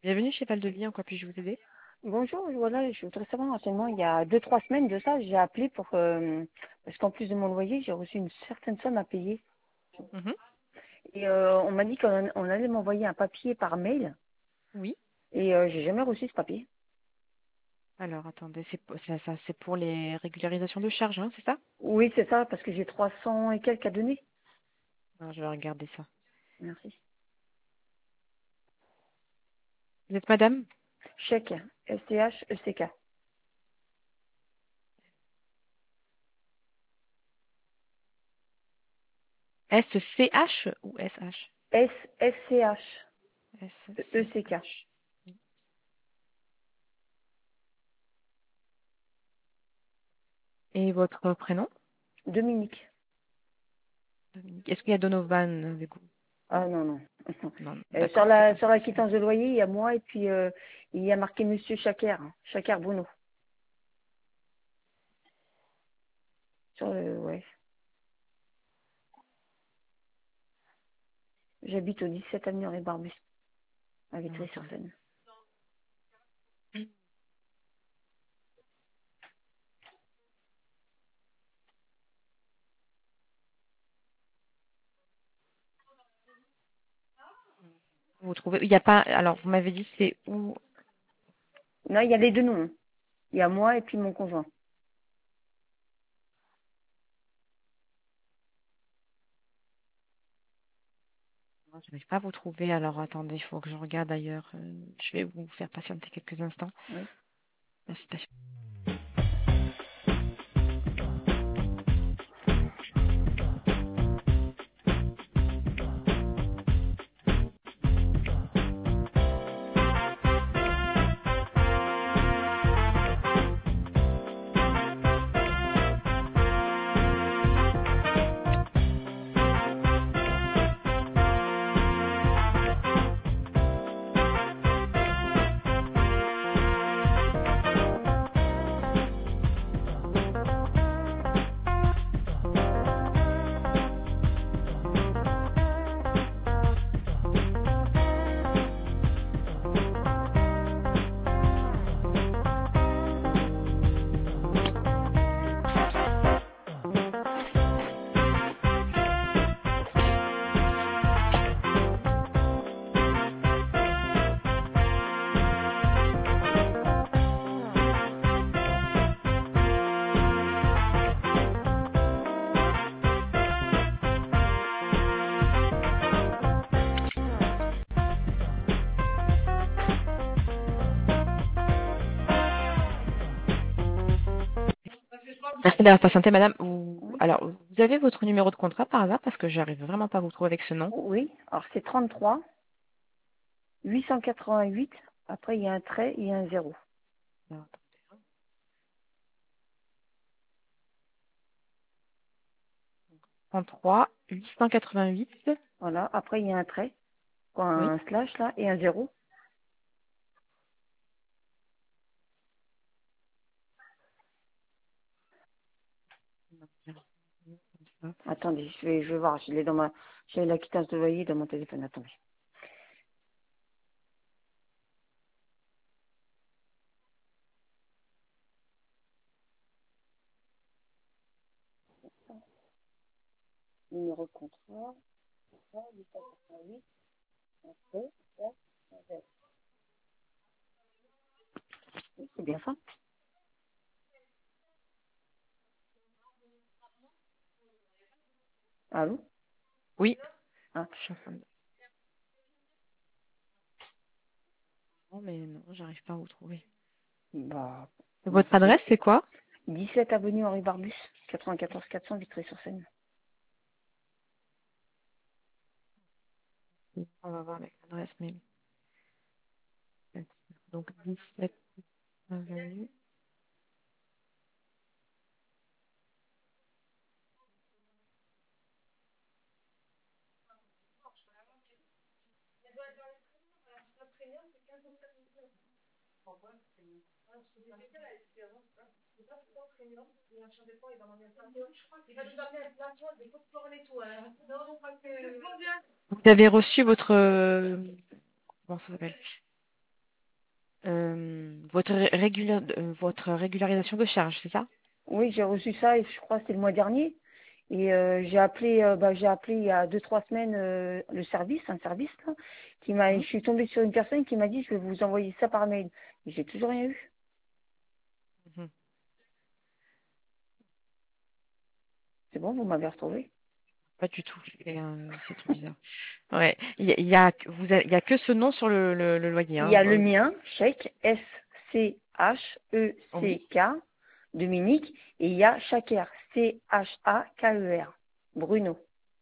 Bienvenue chez Val de Vie, en quoi puis-je vous aider? Bonjour, voilà, je voudrais savoir un renseignement. Il y a 2, 3 semaines de ça, j'ai appelé pour parce qu'en plus de mon loyer, j'ai reçu une certaine somme à payer. Mhm. Et on m'a dit qu'on allait m'envoyer un papier par mail Oui. et j'ai jamais reçu ce papier. Alors, attendez, c'est pour les régularisations de charges, hein, c'est ça? Oui, c'est ça, parce que j'ai 300 et quelques à donner. Alors, je vais regarder ça. Merci. Vous êtes madame? Chèque, STH, ECK. SCH ou SH? SCH, ECK. SCH. Et votre prénom? Dominique. Dominique. Est-ce qu'il y a Donovan avec vous? Ah non, non. Non, Sur d'accord, c'est la pas sur la possible. quittance de loyer, il y a moi et puis il y a marqué Monsieur Chaker, Chaker Bruno. Sur le, ouais. J'habite au 17 avenue Henri Barbus, à Alors, attendez. Vitry-sur-Seine. Vous trouvez, il n'y a pas, alors, vous m'avez dit c'est où? Non, il y a les deux noms. Il y a moi et puis mon conjoint. Je n'arrive pas à vous trouver, alors attendez, il faut que je regarde ailleurs. Je vais vous faire patienter quelques instants. Oui. Merci. Merci d'avoir patienté, madame. Oui. Alors, vous avez votre numéro de contrat par hasard parce que j'arrive vraiment pas à vous trouver avec ce nom. Oui. Alors c'est 33 888. Après il y a un trait et un zéro. Alors, 33 888. Voilà. Après il y a un trait, quoi, Oui. un slash là et un zéro. Attendez, je vais voir. Je l'ai dans ma, j'ai la quittance de loyer dans mon téléphone. Attendez. Numéro de contrat. Ça, 888. Après, ça, un zéro. Oui, c'est bien ça. Allô? Oui. Ah. Je suis en train de... Non, mais non, j'arrive pas à vous trouver. Bah, comment Votre ça se fait? adresse, c'est quoi? 17 avenue Henri Barbus, 94 400 Vitry-sur-Seine. On va voir avec l'adresse, mais... Donc, 17 avenue. Vous avez reçu votre... comment ça s'appelle? votre régularisation de charge, c'est ça? Oui, j'ai reçu ça et je crois que c'était le mois dernier. Et j'ai appelé il y a 2, 3 semaines le service, un service là, je Mhm, suis tombée sur une personne qui m'a dit je vais vous envoyer ça par mail. Mais j'ai toujours rien eu. mhm. C'est bon, vous m'avez retrouvé. Pas du tout. C'est trop bizarre. Ouais. Il y a que ce nom sur le loyer, Il y hein. a le mien, Chèque, Oui. Scheck, Dominique, et il y a Chaker, Chaker, Bruno.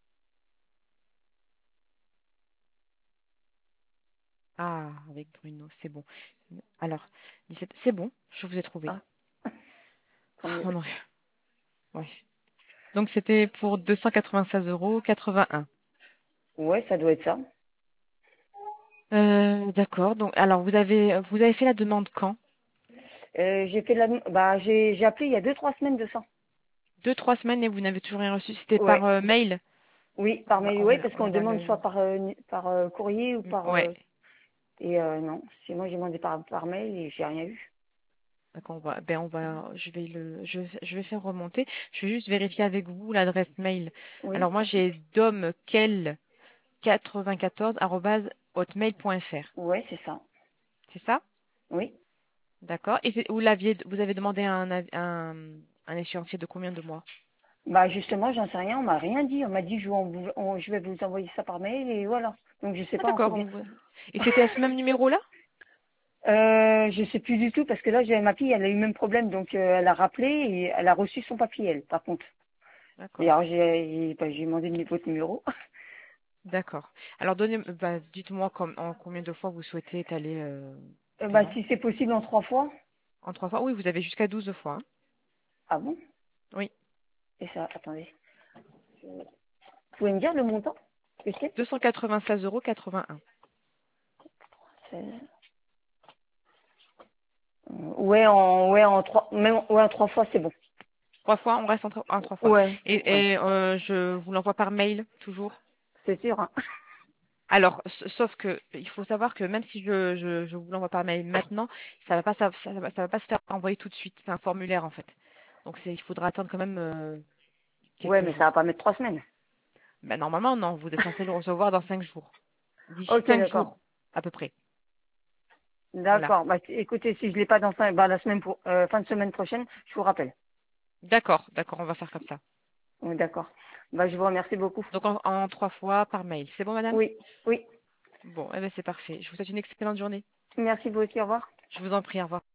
Ah, avec Bruno, c'est bon. Alors, 17, c'est bon, je vous ai trouvé. Ah, tant mieux. On aurait- ouais. Donc c'était pour 296,81 €. Ouais, ça doit être ça. D'accord. Donc, alors vous avez fait la demande quand? J'ai fait j'ai appelé il y a 2, 3 semaines de ça. 2, 3 semaines et vous n'avez toujours rien reçu. C'était par Ouais, mail. oui, par mail, ouais, parce On qu'on va vers demande le. soit par courrier ou par Ouais. et non, sinon j'ai demandé par mail et j'ai rien eu. D'accord. Je vais faire remonter. Je vais juste vérifier avec vous l'adresse mail. Oui, Alors moi j'ai domkel94@hotmail.fr. ouais, c'est ça. C'est ça? Oui. D'accord. Et vous avez demandé un échéancier de combien de mois? Bah justement, j'en sais rien, on m'a rien dit. On m'a dit je vais vous envoyer ça par mail et voilà. Donc je sais Ah pas d'accord. combien. Et c'était à ce même numéro-là? Je sais plus du tout parce que là j'ai ma fille, elle a eu le même problème, donc elle a rappelé et elle a reçu son papier elle, par contre. Et D'accord. alors j'ai demandé votre numéro. D'accord. Alors dites-moi en combien de fois vous souhaitez étaler le Bah paiement? si c'est possible en 3 fois. En 3 fois? Oui, vous avez jusqu'à 12 fois, hein. Ah bon? Oui. Et ça, attendez. Vous pouvez me dire le montant? Que c'est? 296,81 €. C'est- Ouais, en 3 fois, c'est bon. 3 fois, on reste en 3 fois. Ouais, ouais, Je vous l'envoie par mail, toujours. c'est sûr, hein. Alors, sauf que il faut savoir que même si je vous l'envoie par mail maintenant, ça va pas se faire envoyer tout de suite. C'est un formulaire en fait. Donc il faudra attendre quand même Ouais, quelques mais ça va jours. pas mettre 3 semaines. Ben, normalement, non, vous êtes censé le recevoir dans 5 jours. D'ici Ok, 5 jours, d'accord. à peu près. Voilà. D'accord. Bah, écoutez, si je l'ai pas la semaine fin de semaine prochaine, je vous rappelle. D'accord, d'accord, on va faire comme ça. Oui, d'accord. Bah, je vous remercie beaucoup. Donc en 3 fois par mail. C'est bon, madame? Oui, oui. Bon, eh ben c'est parfait. Je vous souhaite une excellente journée. Merci vous aussi. Au revoir. Je vous en prie, au revoir.